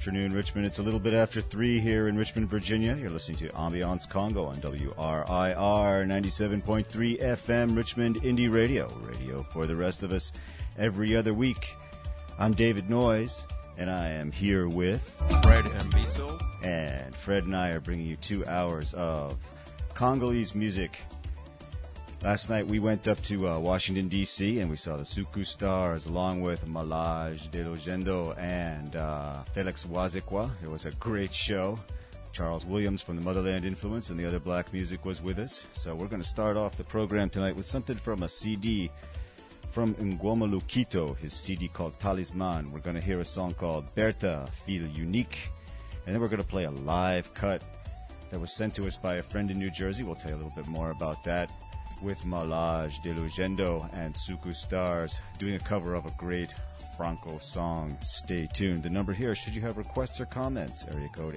afternoon, Richmond. It's a little bit after 3 here in Richmond, Virginia. You're listening to Ambiance Congo on WRIR 97.3 FM, Richmond Indie Radio. Radio for the rest of us every other week. I'm David Noyes, and I am here with Fred Mbiso. And Fred and I are bringing you 2 hours of Congolese music. Last night we went up to Washington, D.C., and we saw the Suku Stars along with Malage de Logendo and Felix Wazekwa. It was a great show. Charles Williams from the Motherland Influence and the other black music was with us. So we're going to start off the program tonight with something from a CD from Ngoma Lukito, his CD called Talisman. We're going to hear a song called Bertha, Feel Unique. And then we're going to play a live cut that was sent to us by a friend in New Jersey. We'll tell you a little bit more about that, with Malage de Lugendo and Suku Stars doing a cover of a great Franco song. Stay tuned. The number here, should you have requests or comments, area code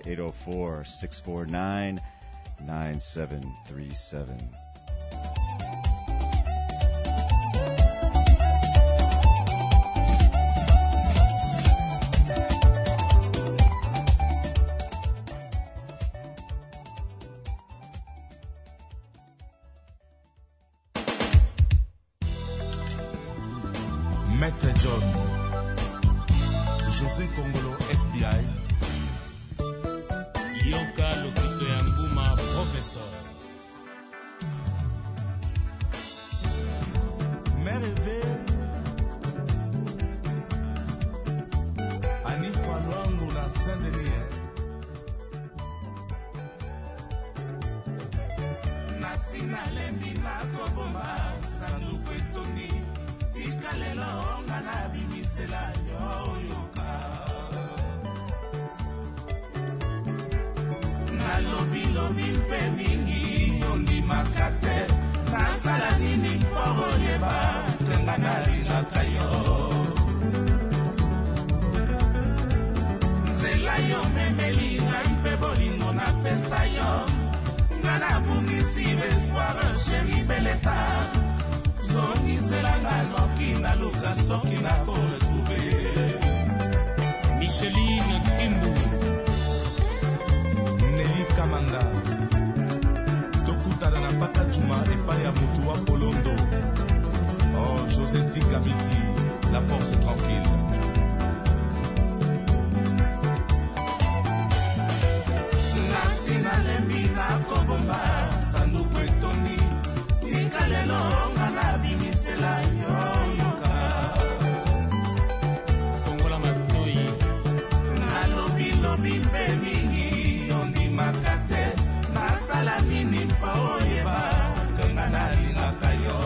804-649-9737. Maître John, José Congolo FBI, Yoka Lokito Yanguma Professeur, Merve, Anifa Luango na Saint-Denis. Nasina lembi na kobomba, sandu kwetoni. Ikalelo ngana bimisela yoyoka Nalobi mpe mingi yondi makate Nasala nini mporo yeba Tenga nalingaka yo Nzela yo memeli ngai mpe bolingo na pesa yo Ngana bungisi l'espoir chéri beleta Songi selanga noki na luka soki na ko retrouver Micheline Kimbu, Nelly Kamanga Tokutana na Pakachuma epai ya mutu wa Polondo. Oh, José Tikabiti, la force tranquille. Nasina lembi na kobomba sanduku etoni Tikalelo ngana bimisela yoyoka Kongola Matoi, Nalobi mpe mingi yondi makate Nasala nini mpa oyeba Kenga nalingaka yo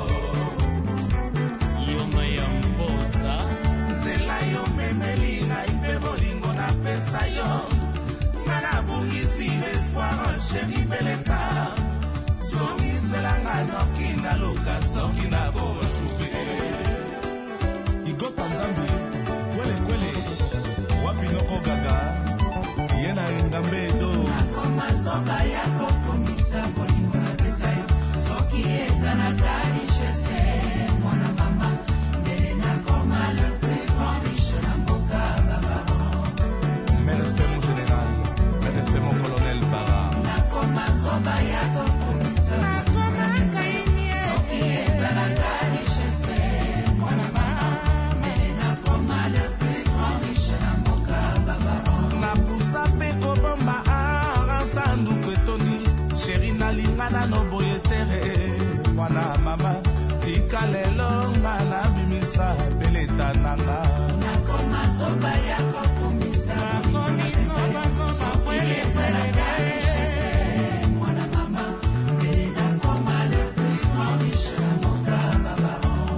Yoma Yambosa, Nzela yo memeli ngai mpe bolingo na pesa yo Ngana bungisi l'espoir chéri beleta Songi selanga noki na luka soki na bo retrouver Igota Nzambi kwele wapinoko gaga Yena ngambe do Nakoma soka yako komisa bolingo na pesa yo Soki ezana kari chese mwana mama Mbele nakoma le plus grand riche na mboka babaron Mais respect mon général, mais respect mon colonel Bara Nakoma soka yako komisa bolingo na pesa yo Soki ezana kari chese mwana mama Mbele nakoma le plus grand riche na mboka babaron Napusa pe kobomba sandu kwetoni Sheri nalingana no boyetere Mwana mama Tika lelo ngana bimisa beleta nanga Nakoma soba yako kumisa Nakomi soba kwele kwele chese Mwana mama Bele nakoma le plus grand riche na moka babaron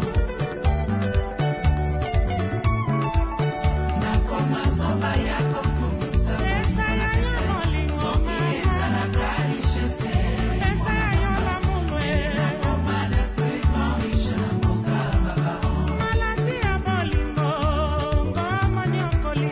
Nakoma soba yako kumisa Soki ezala kari chese Nakoma le plus grand riche na moka babaron Malati ya bolingo, ngoma nyokoli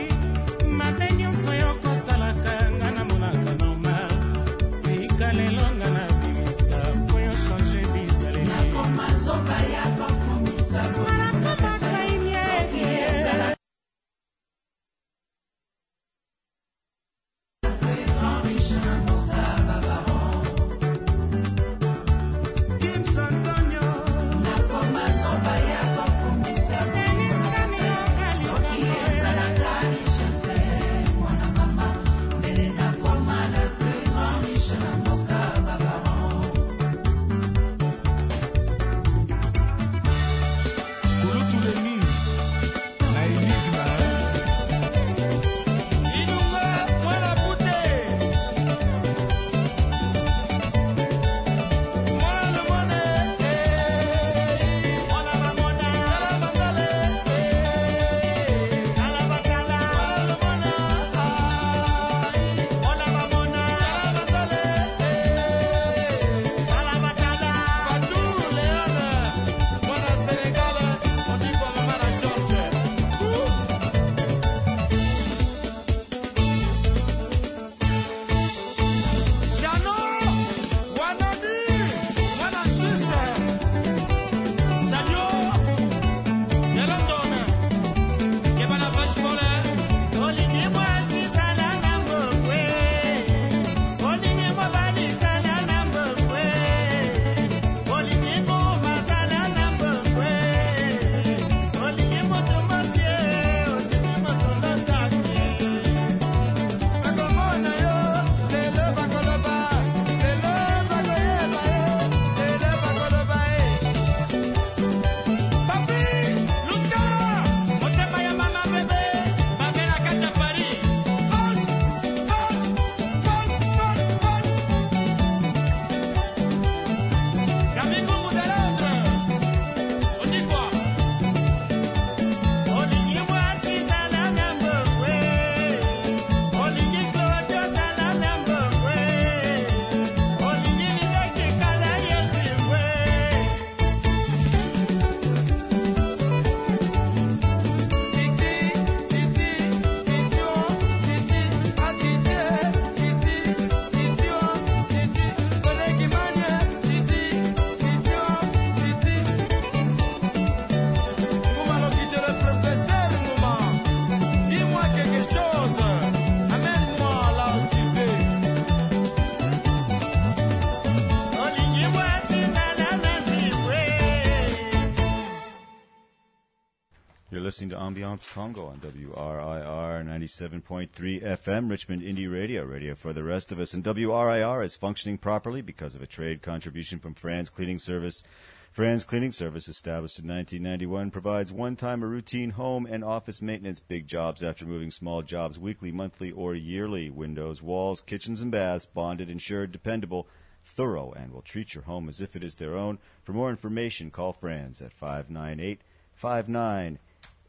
listening to Ambiance Congo on WRIR 97.3 FM, Richmond Indie Radio, radio for the rest of us. And WRIR is functioning properly because of a trade contribution from Franz Cleaning Service. Franz Cleaning Service, established in 1991, provides one-time or routine home and office maintenance, big jobs after moving, small jobs weekly, monthly, or yearly. Windows, walls, kitchens, and baths, bonded, insured, dependable, thorough, and will treat your home as if it is their own. For more information, call Franz at 598-5989.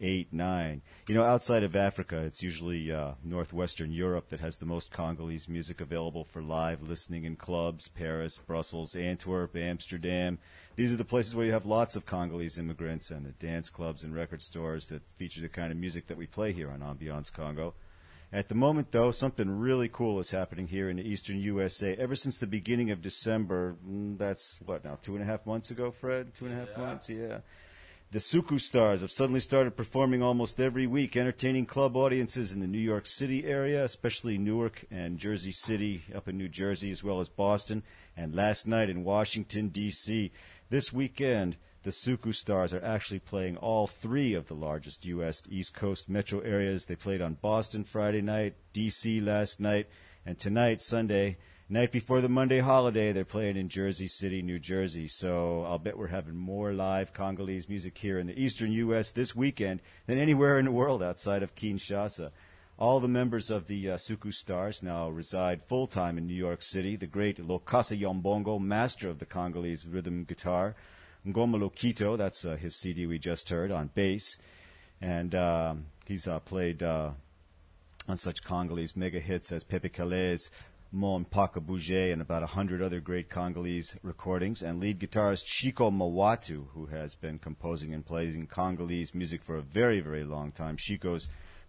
You know, outside of Africa, it's usually northwestern Europe that has the most Congolese music available for live listening in clubs. Paris, Brussels, Antwerp, Amsterdam. These are the places where you have lots of Congolese immigrants and the dance clubs and record stores that feature the kind of music that we play here on Ambiance Congo. At the moment, though, something really cool is happening here in the eastern USA. Ever since the beginning of December, that's, what now, 2.5 months ago, Fred? 2.5 months, yeah. The Suku Stars have suddenly started performing almost every week, entertaining club audiences in the New York City area, especially Newark and Jersey City up in New Jersey, as well as Boston, and last night in Washington, D.C. This weekend, the Suku Stars are actually playing all three of the largest U.S. East Coast metro areas. They played on Boston Friday night, D.C. last night, and tonight, Sunday, night before the Monday holiday, they're playing in Jersey City, New Jersey. So I'll bet we're having more live Congolese music here in the eastern U.S. this weekend than anywhere in the world outside of Kinshasa. All the members of the Suku Stars now reside full-time in New York City. The great Lokasa Yombongo, master of the Congolese rhythm guitar, Ngoma Lokito, that's his CD we just heard, on bass. And he's played on such Congolese mega hits as Pepe Kale's Mon Paka Bouge and about 100 other great Congolese recordings. And lead guitarist Shiko Mawatu, who has been composing and playing Congolese music for a very, very long time. Shiko's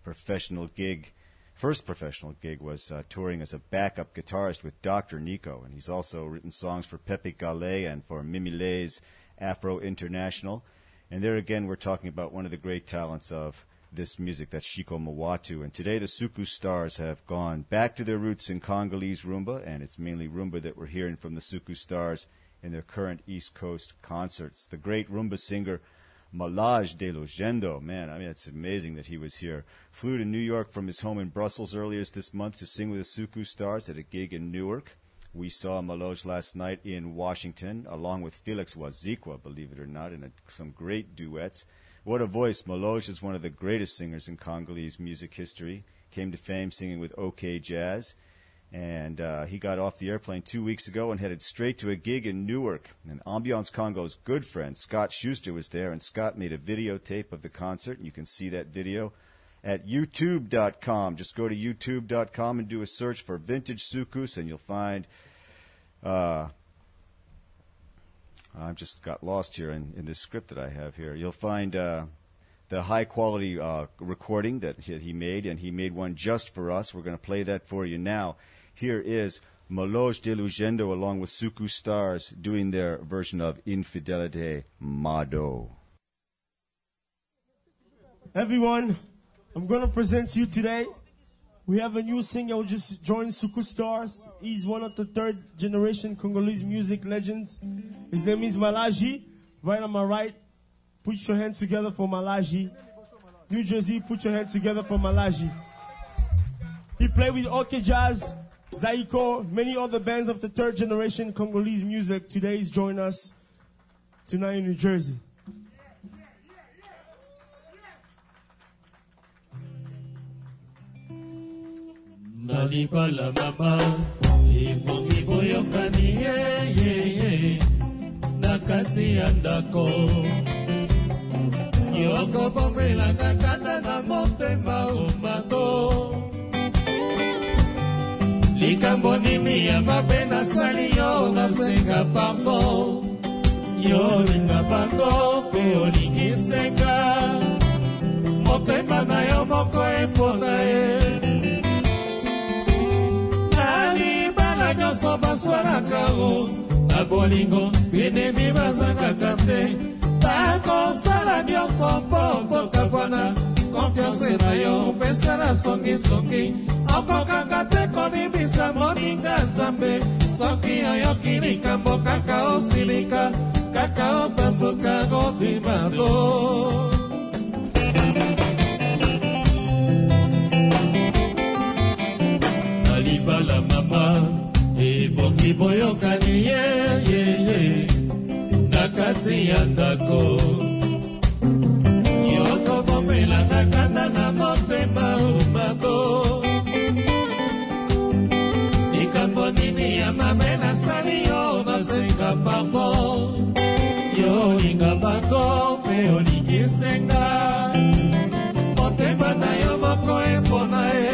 first professional gig was touring as a backup guitarist with Dr. Nico. And he's also written songs for Pepe Kale and for Mimile's Afro International. And there again, we're talking about one of the great talents of this music, that's Shiko Mawatu. And today the Suku Stars have gone back to their roots in Congolese rumba, and it's mainly rumba that we're hearing from the Suku Stars in their current East Coast concerts. The great rumba singer Malaj de Lugendo, man, I mean, it's amazing that he was here. Flew to New York from his home in Brussels earlier this month to sing with the Suku Stars at a gig in Newark. We saw Maloj last night in Washington, along with Felix Wazikwa, believe it or not, in some great duets. What a voice. Maloj is one of the greatest singers in Congolese music history. Came to fame singing with OK Jazz. And he got off the airplane 2 weeks ago and headed straight to a gig in Newark. And Ambiance Congo's good friend, Scott Schuster, was there, and Scott made a videotape of the concert. And you can see that video at youtube.com. Just go to youtube.com and do a search for Vintage Sukus, and you'll find... I've just got lost here in this script that I have here. You'll find the high-quality recording that he made, and he made one just for us. We're going to play that for you now. Here is Maloj de Lugendo along with Suku Stars doing their version of Infidelite Mado. Everyone, I'm going to present to you today. We have a new singer who just joined Suku Stars. He's one of the third-generation Congolese music legends. His name is Malaji. Right on my right, put your hands together for Malaji. New Jersey, put your hands together for Malaji. He played with OK Jazz, Zaiko, many other bands of the third-generation Congolese music. Today he's joined us tonight in New Jersey. Nalibala mama ipongi boyokani ye nakati ya ndako yoko bombelanga kanda na motema umado likambo nini ya mabe nasali yo nasenga pardon yo linga bango pe olingisenga motema na yo moko epona ye nyonso baswanaka o na bolingo binemi bazangaka te bakosala nyonso mpo kokabwana konfiance na yo opesana songisongi okokanga te konimisa moninga nzambe soki oyoki likambo kaka osilika kaka opasuka kotimado soki boyokani ye na kati ya ndako yoko bomelanga kanda na motema umado likambo nini ya mabe nasali yo nasenga pardon yo olinga bango mpe olingisenga motema na yo moko epona ye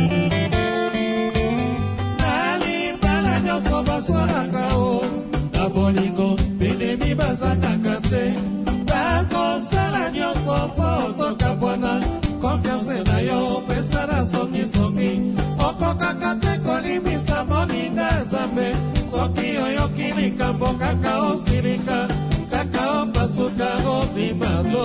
nalibala nyonso basolaka o na bolingo binemi bazangaka te bakosala nyonso mpo tokabwana konfiance na yo pesana songisongi okokaka te kolimisa moninga nzambe soki oyoki likambo kaka osilika kaka opasuka odimado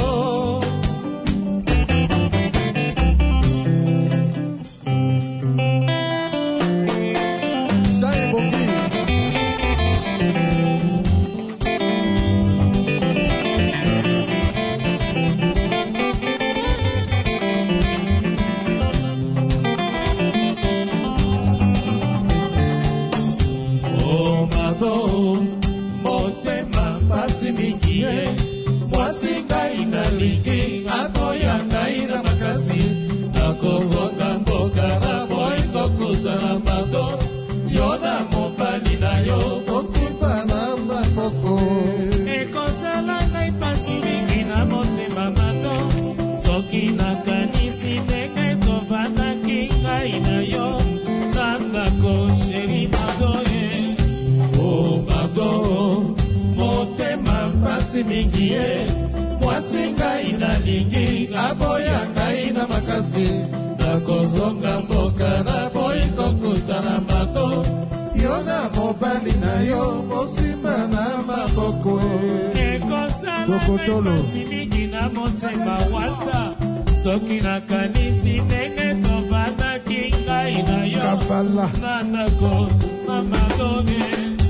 mingi ye mwasi ngai nalingi aboya ngai na makasi nakozonga mboka naboyi kokutana mato yo na mobali na yo mosimba na maboko ekosala mpasi mingi na motema walta soki nakanisi ndenge tovandaki ngai na yo na ndako na madoge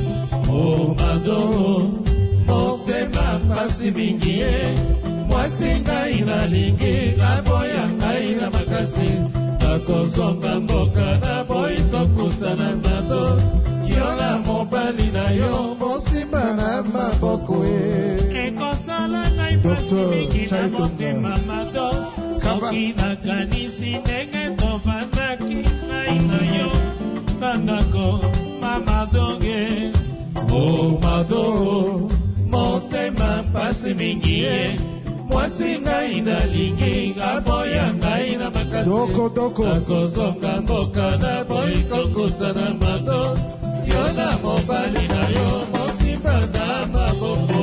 o mado motema pasi mingi ye mwasi ngai nalingi naboya ngai na makasi nakozonga mboka naboyi kokutana mato yo na mobali na yo mosimba na maboko ekosala ngai pasi mingi na motema mado soki nakanisi ndenge tovandaki ngai na yo na ndako na madoge o mado motema pasi mingi ye mwasi ngai nalingi aboya ngai na makasi nakozonga mboka naboyi kokutana mato yo na mobali na yo mosimba na maboko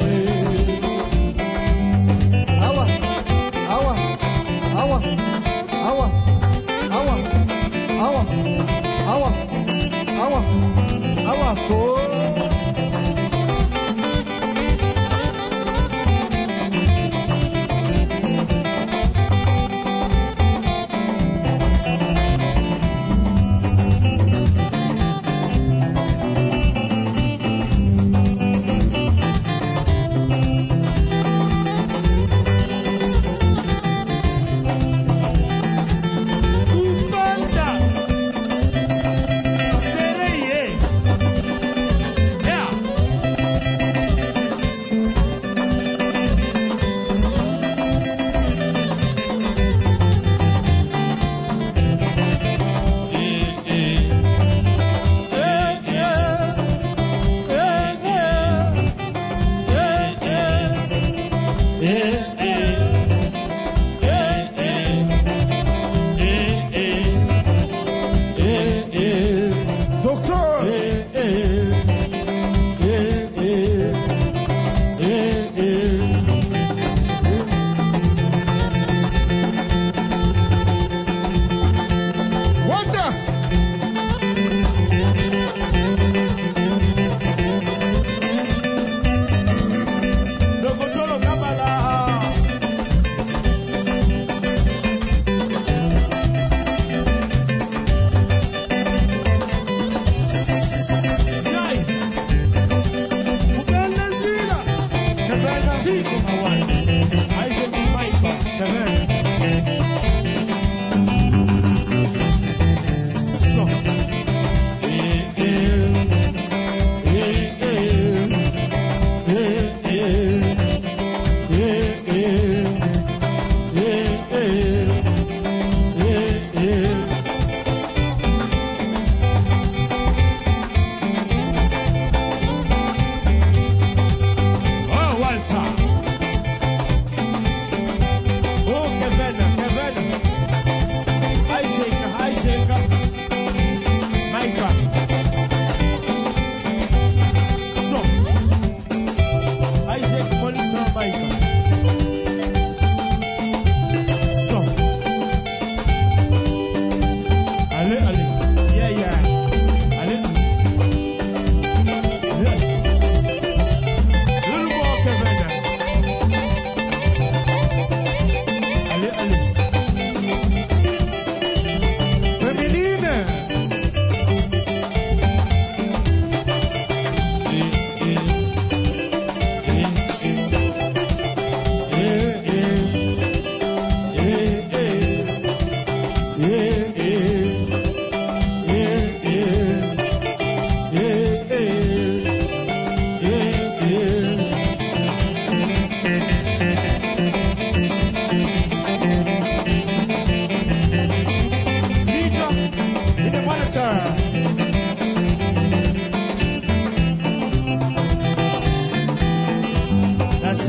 awa awa awa awa awa awa awa awa awa oh.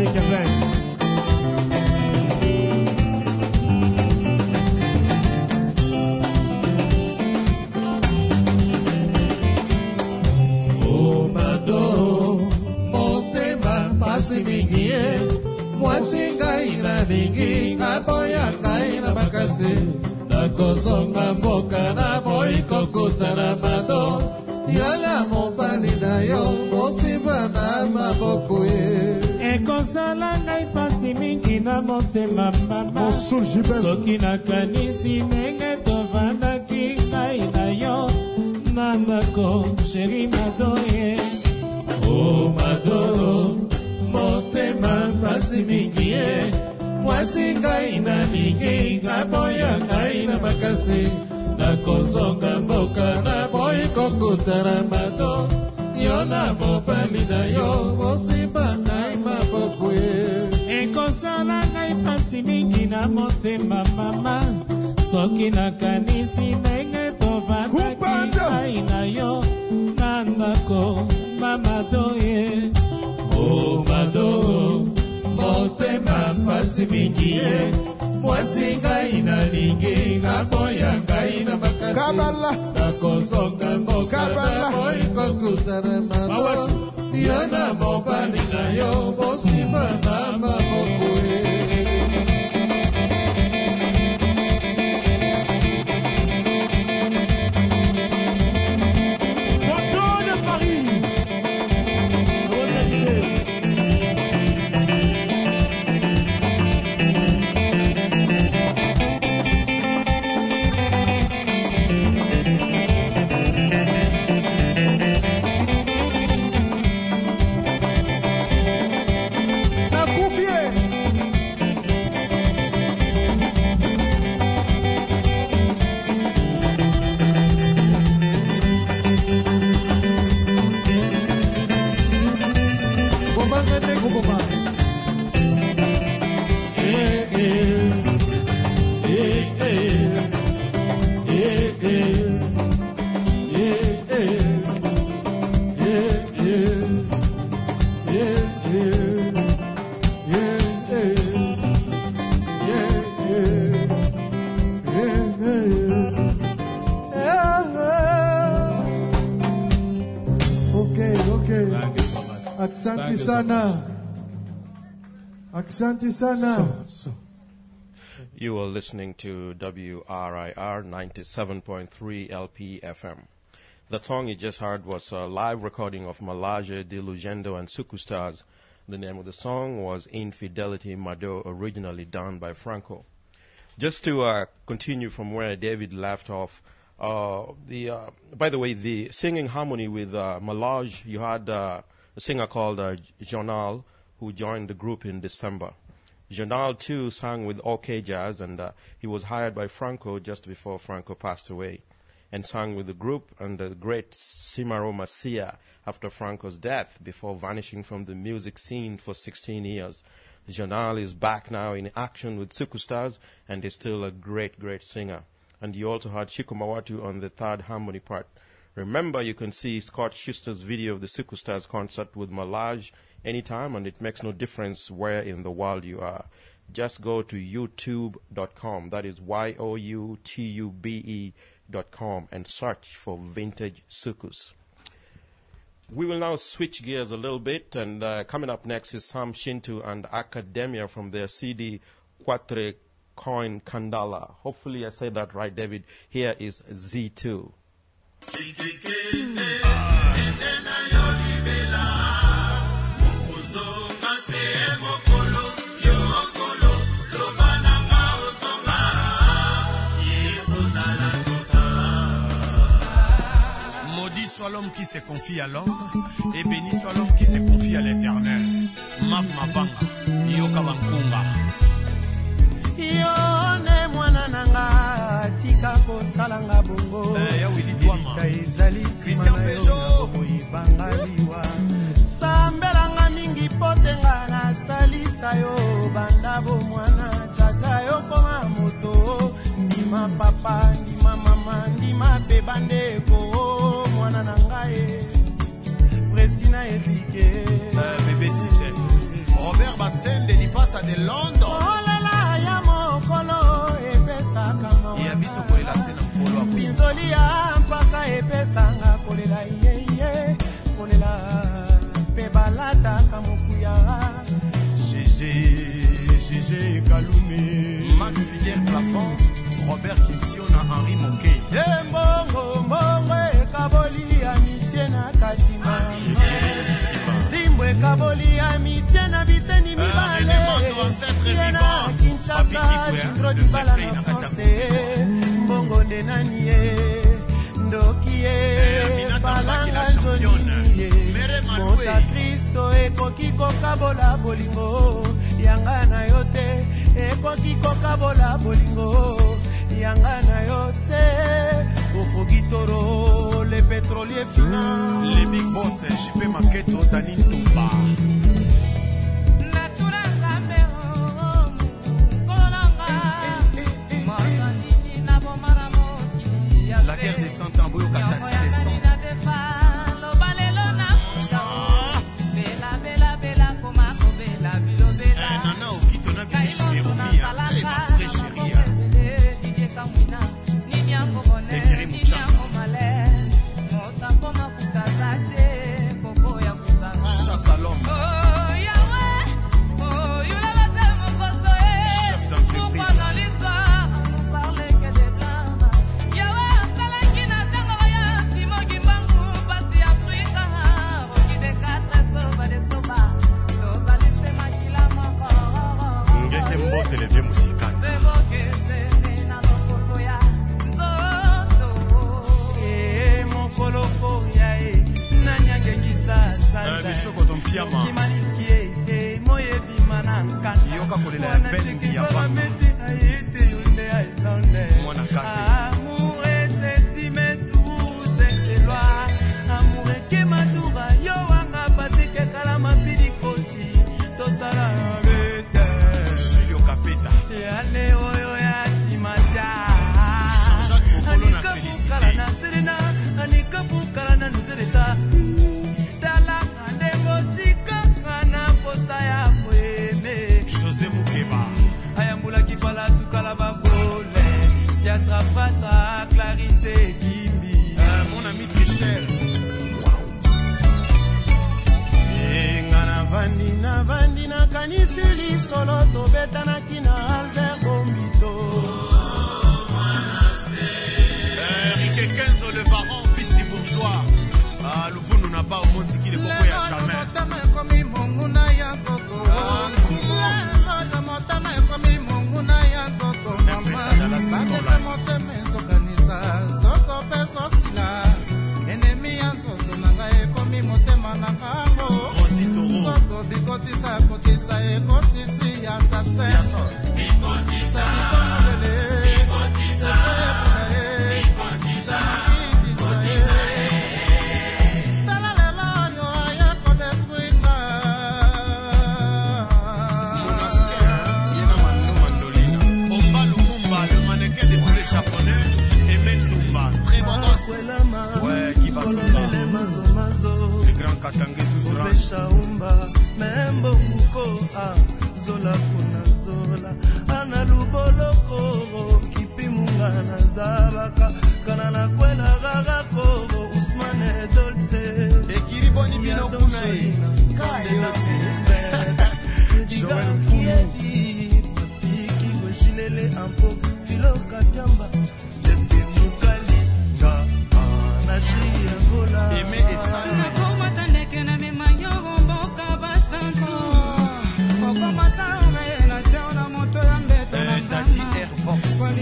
DJ Kevin. Oh, Mado, motema pasi mingie, mwasi ngai na ningi, kaboya ngai na bakasi, nakozonga mboka na boiko kutara Mado, yala mobali na yo, mosiba na maboko ye. ekosala ngai pasi mingi na motema mama soki nakanisi ndenge tovandaki ngai na yo na ndako sheri Mado ye. Oh, Mado, motema pasi mingi ye, mwasi ngai na ningi, kaboya ngai na makasi, nakozonga mboka na boiko kutara Mado, yona mobali na yo, mosiba ngai maboko ye. ekosala ngai pasi mingi na motema mama soki nakanisi ndenge tovandaki ngai na yo na ndako Mado ye. Oh, Mado, motema pasi mingi ye, mwasi ngai na ningi, kaboya ngai na makasi, nakozonga mboka na boiko kutara Mado, yona mobali na yo, mosiba na maboko ye. Asante sana. You are listening to WRIR 97.3 LP FM. The song you just heard was a live recording of Malage, De Lugendo, and Suku Stars. The name of the song was Infidelity Mado, originally done by Franco. Just to continue from where David left off, by the way, the singing harmony with Malage, you had a singer called Jonal, who joined the group in December. Jonal, too, sang with OK Jazz, and he was hired by Franco just before Franco passed away, and sang with the group and the great Simaro Masia after Franco's death, before vanishing from the music scene for 16 years. Jonal is back now in action with Suku Stars, and is still a great, great singer. And you also had Chico Mawatu on the third harmony part. Remember, you can see Scott Schuster's video of the Suku Stars concert with Malage anytime, and it makes no difference where in the world you are. Just go to youtube.com, that is youtube.com, and search for Vintage Sukus. We will now switch gears a little bit, and coming up next is Sam Shintu and Academia from their CD Quatre Coin Kandala. Hopefully I said that right, David. Here is Z2. Maudit soit l'homme qui se confie à l'homme, et béni soit l'homme qui se confie à l'éternel. Mav Mavanga, Yoka Bankunga. Yone mwana nanga tika ko salanga bongo Yika izali simana yo Muibangaliwa Sambelanga mingi potenga na salisa yo Bandabo mwana chacha yo koma moto Ndima papa, ndima mama, ndima bebandeko Mwana nangae Presina evike Bébé 6 Robert Bass de London. Olela ya mokolo epesaka mo. Ya biso kolela sena mpolo akosi. Binzoli ya mpaka epesanga kolela yeye. Kolela pe balata kamokuya. GG Kalumi. Mac Fidel Plafond. Robert Kintiona, Henri Moquet. Mbongo mbongo ekaboli amitié na katima. Zimbwe kaboli amitié na biteni mibale. Yena Kinshasa, Jindro Dibala na français. Mbongo de nanie, ndokie, balanga joni. Mota Kristo ekoki kokabola bolingo. Yanga na yote, ekoki kokabola bolingo. Yangana yote Ofogitoro, les pétroliers finants, les big boss, JP Maketo, Dani Tumba. La guerre des 100 ans, Boyo Katati, les 100. Nana Okitona Bichiromia, ma vraie chérie. Ekiri Mouchanga. Chasse à l'homme. Chef d'entreprise. Ngeke mbote les vieux musicales. Bishoko Tomfiama Yoka kolela ya bengi ya vanga Mwana kate Amour et sentiment c'est loi. Amour et kemadura yo wanga patike kalama pidikosi. Tosala vete Julio Capeta Yane oyo ya timaja Jean-Jacques Bokolo na félicité Anika serena Anika pukala na nuteresa José Moukeba Ayambula kipala tukala babole. Si atrapata Clarisse Kimbi. Mon ami Trichel Ngana vandi na kanisili solo tobeta na kina Albert Bombito. Riquet Kenzo le baron, fils du bourgeois. Louvounou n'a pas au monde qui le coco ya jamais. Ouais, qui va s'en bas. Le grand Katangé tout sera. Membo muko zola kuna zola ana luboloko kipimunga na zabaka kana na kwela gaga ko Usmane Dolte Ekiri boni bino kuna Joël Kiedi Piki Gojilele Ampo Filo Katiamba Lefte Mukali Ga Anashi Angola Aimé et Salma Dati Air Vox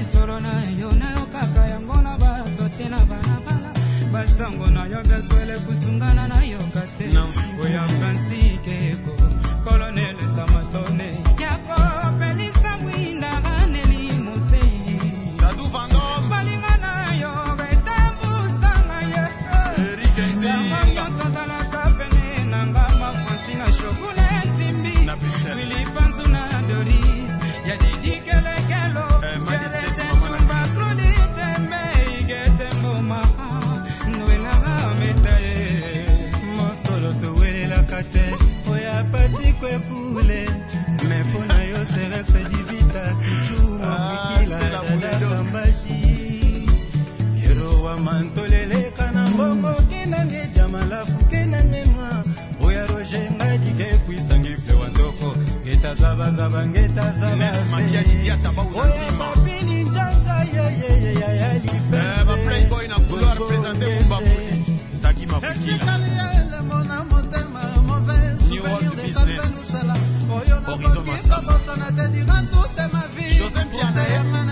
Nancy Colonel Samatone Yako Pelisa Mwinda Ganeli Mosei Dadou Vandom Balingana yo Betambu Stanga Eric Nzinga Sazala Kapene Nangama Francina Shokune Nzimbi Willy Panzuna Doris Yadidi Kele Kelo Yelete Tumba Sudi Tembe Igete Mboma Nwela Metaye Mosolo Tuwele Lakate Oya Pati Kwe Kule Mais pour nayo serait très divita Chuma kikila dada kambashi Yero wa mantolele kana mbongo kinange jamala fukenange mwa Oya roje ngaji ke kuisangi fle wandoko Geta zaba zaba ngeta zaba Laisse Maria Lydia taba Oya mapini njanja ya lipe Ma Playboy na vouloir représenter Mumba Fouli Taki Mabukila New World Business Horizon Massamba Joseph Piana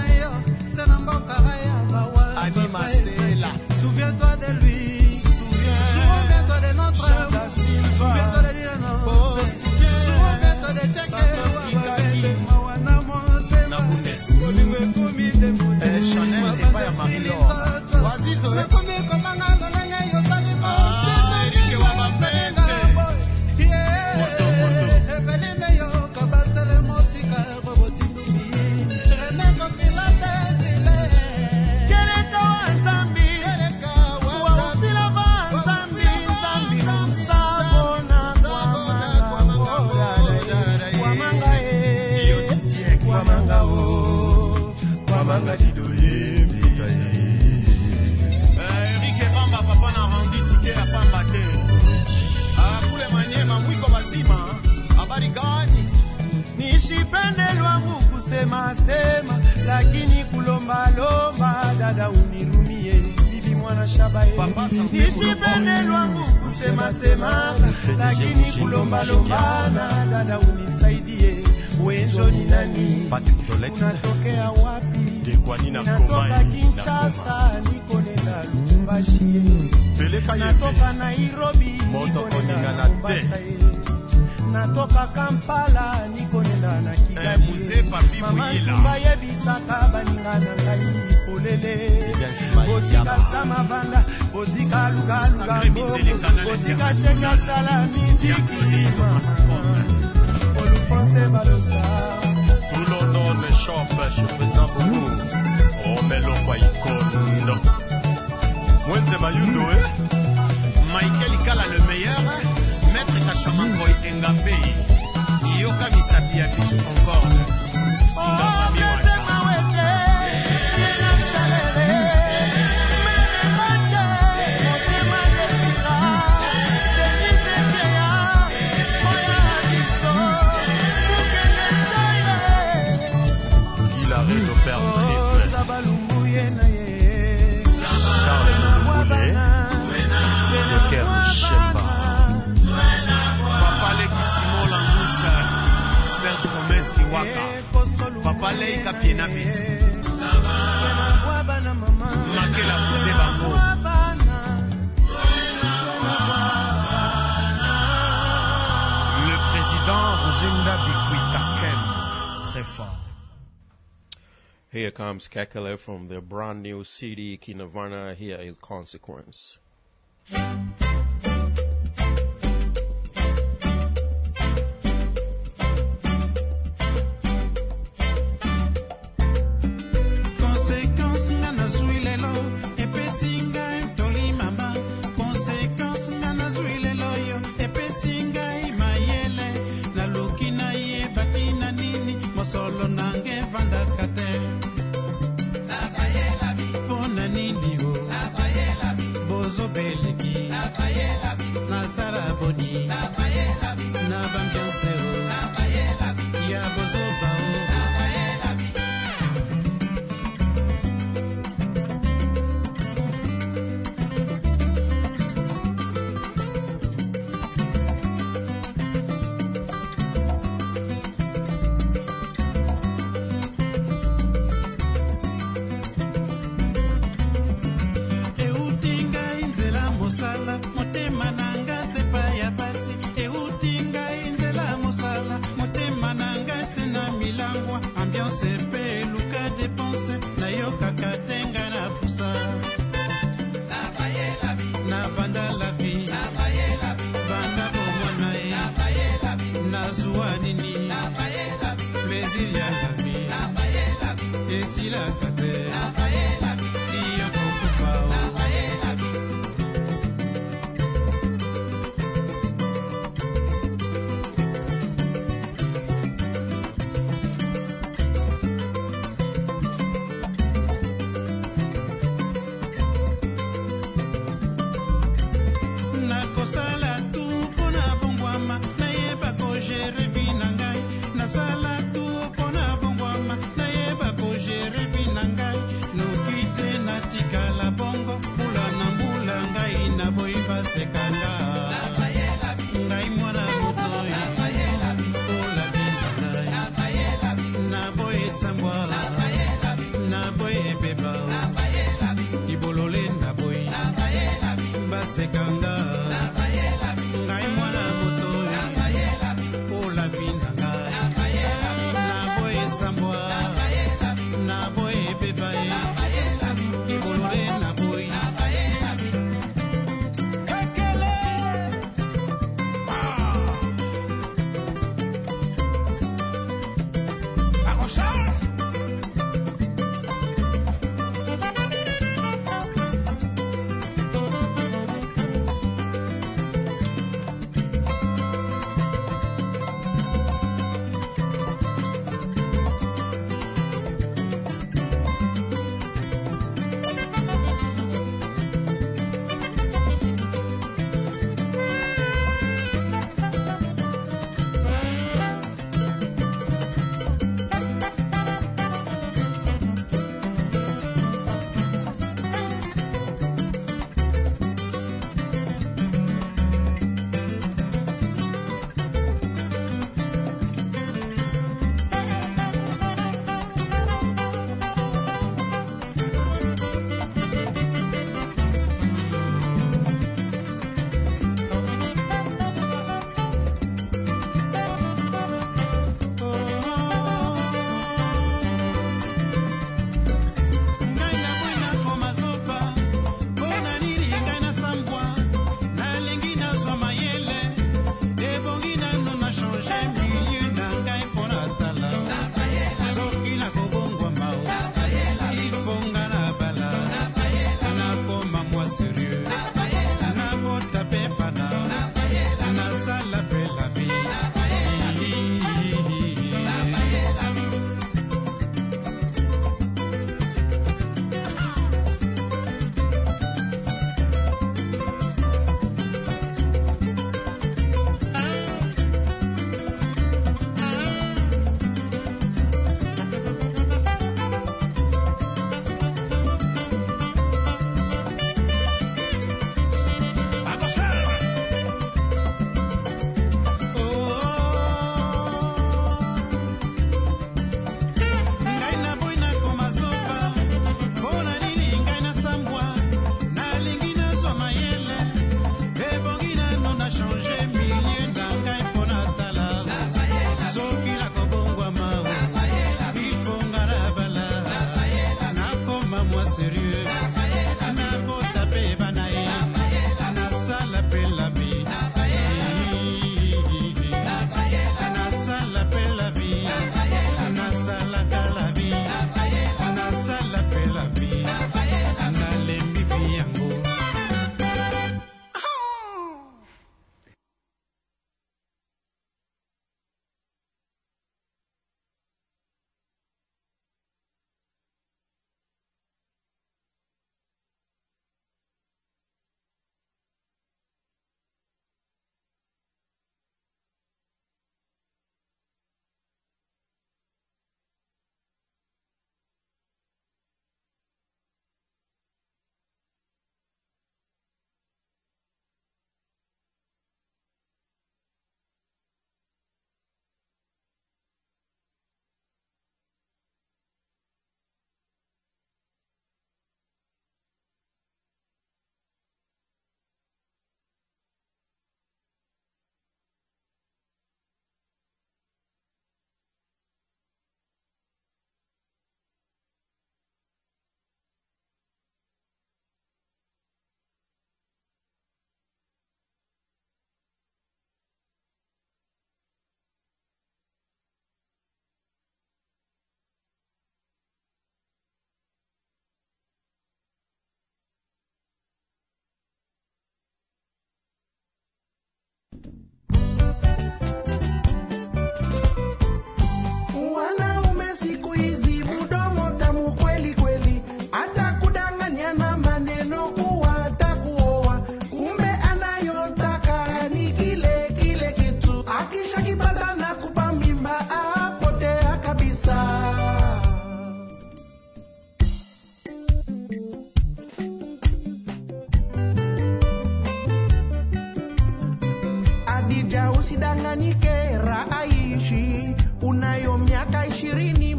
Annie Marcella Souviens-toi de lui Souviens-toi de notre Chanda Silva Souviens-toi de lui Souviens-toi de Tchèque Nabundes Chanel et pas à Marie-Laure Oasis Eric Wabapete Eric Ebamba papa na rendi ticket à Pambate kule Manyema mwiko bazima habari gani Nishipendelwa kusema sema lakini kulomba lomba dada unirumie bibi mwana shabaye Nishipendelwa kusema sema lakini kulomba lomba dada unisaidie Wenjo ni nani unatokea wapi Natoka Kinshasa niko nenda Lubumbashi Natoka Nairobi niko nenda Mombasa Natoka Kampala niko nenda na Kigali Mama tumbaye bisaka baningana ngai polele Botika sama banda Botika luga Botika sheka sala miziki Olu français balosa Tout London le chope chez président Boubou Romelo kwa ikono Mwenze Mayundo Michael Ikala le meilleur Maître Kachamangoy Engambei Yoka Misapi Abitu Concorde Singa Mami Wata Guilaré l'opère triple Charles Lumboulé Le cœur de Shemba Papa Leki Simon Langoussa Serge Gomez Kiwaka Papa Leika Pienabit Makela Pouze Bango Le président Rojenda Bikwita Ken Très fort Here comes Kekele from their brand new CD, Kinavana. Here is Consequence. Conséquence ngana zuilelo epesinga ntoli mama Conséquence ngana zuilelo yo epesinga imayele na lukina ye batina nini mosolo nange vandakate Pona nini ho Bozo beleki Na saraboni Na bambiance ho Ya bozo bao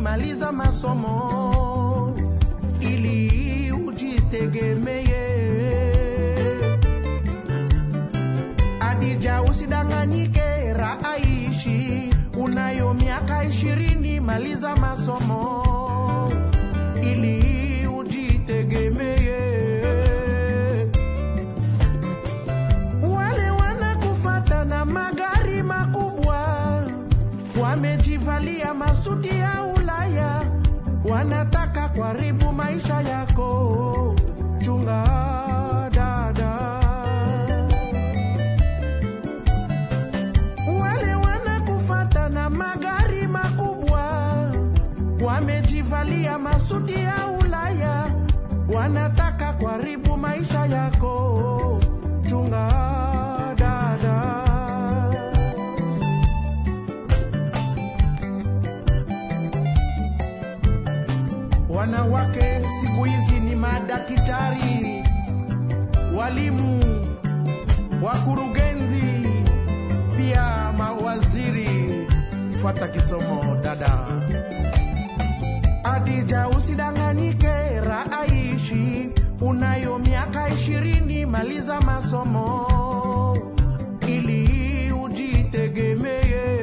maliza masomo ili ujitegemee. Adija usidanganyike, aishi unayo miaka 20, maliza masomo ili ujitegemee. Wale wanakufata na magari makubwa, wamejivalia masuti ya Ulaya, wanataka kuharibu maisha yako. Chunga dada. Wale wanakufata na magari makubwa, wamejivalia masuti ya Ulaya, wanataka kuharibu maisha yako. Chunga dada. Wanawake siku hizi ni madaktari, walimu, wakurugenzi, pia mawaziri. Fuata kisomo dada. Adija usidanganyike, aishi unayo miaka 20, maliza masomo ili ujitegemee.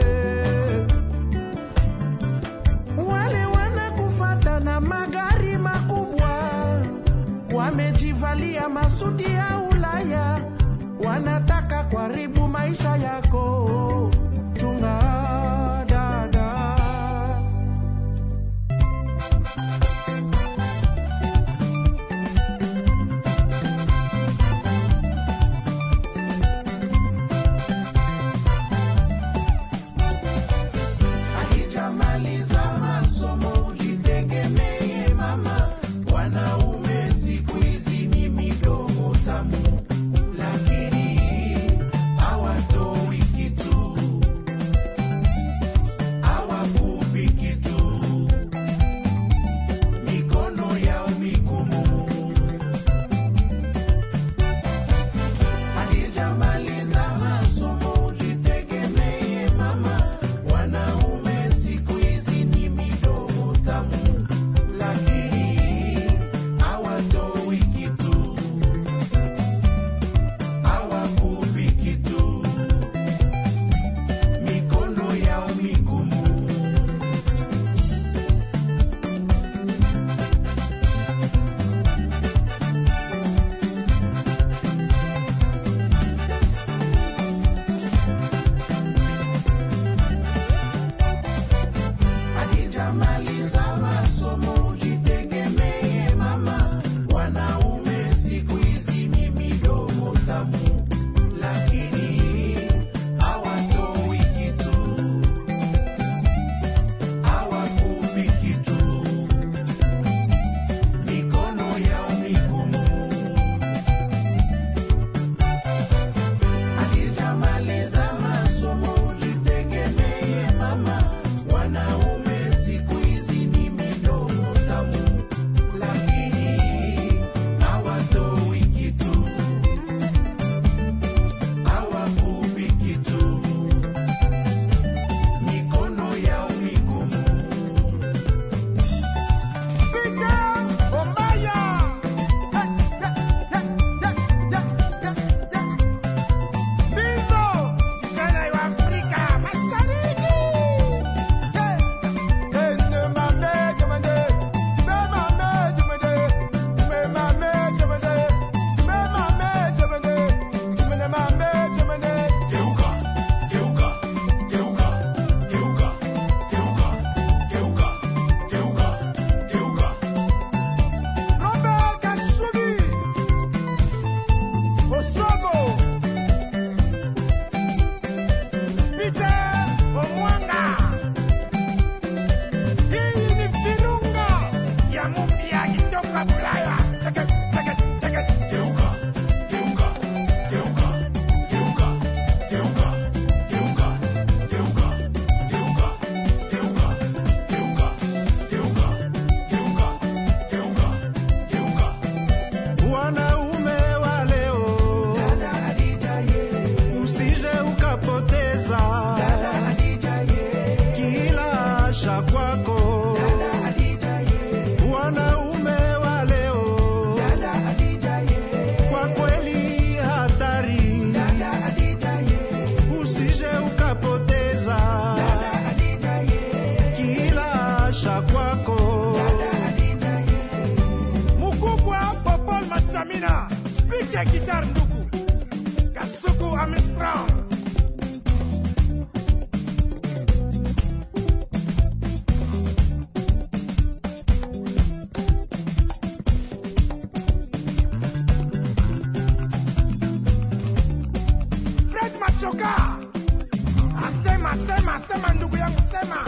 Wale wanakufata na magari makubwa, wamejivalia masuti ya Ulaya, wanataka kuharibu maisha yako. Chunga dada. Maliza masomo ujitegemee mama. Wanaume siku hizi ni midomo tamu, lakini hawatoi kitu, hawakupi kitu, mikono yao migumu. Alijamaliza masomo ujitegemee mama. Wanaume maliza masomo ujitegemee mama. Wanaume siku hizi ni midomo tamu, lakini hawatoi kitu, hawakupi kitu, mikono yao migumu. Alijamaliza masomo ujitegemee mama. Wanaume siku hizi ni midomo tamu, lakini hawatoi kitu, hawakupi kitu, mikono yao migumu. Pita Omaya. Bizo kijana wa Afrika Mashariki. Kila kwako Piga guitar ndugu Kasuku Armstrong. Fred Machoka. Asema ndugu yangu sema.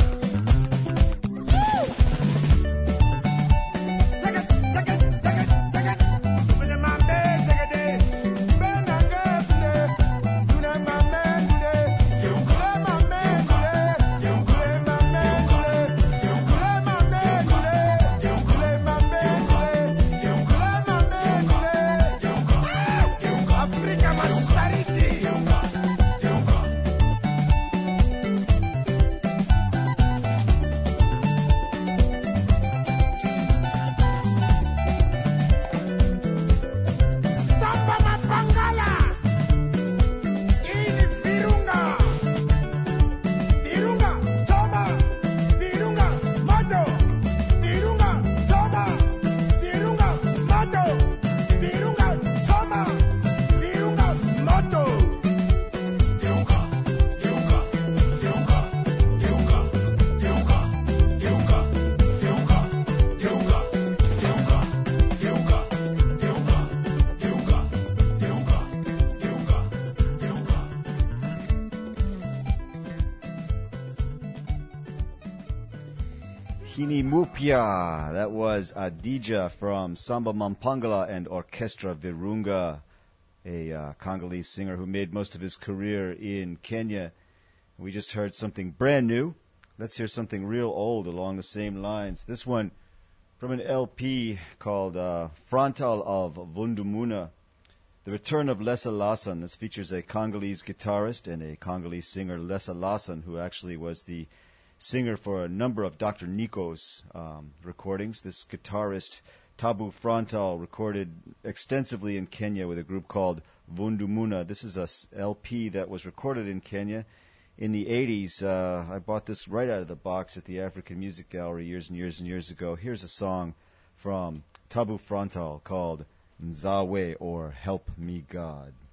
Hini Mupia. That was Adija from Samba Mampangala and Orchestra Virunga, a Congolese singer who made most of his career in Kenya. We just heard something brand new. Let's hear something real old along the same lines. This one from an LP called Frontal of Vundumuna. The Return of Lessa Lasson. This features a Congolese guitarist and a Congolese singer, Lessa Lasson, who actually was the singer for a number of Dr. Nico's recordings. This guitarist, Tabu Frontal, recorded extensively in Kenya with a group called Vundumuna. This is a LP that was recorded in Kenya in the 80s. I bought this right out of the box at the African Music Gallery years and years and years ago. Here's a song from Tabu Frontal called Nzawe, or Help Me God.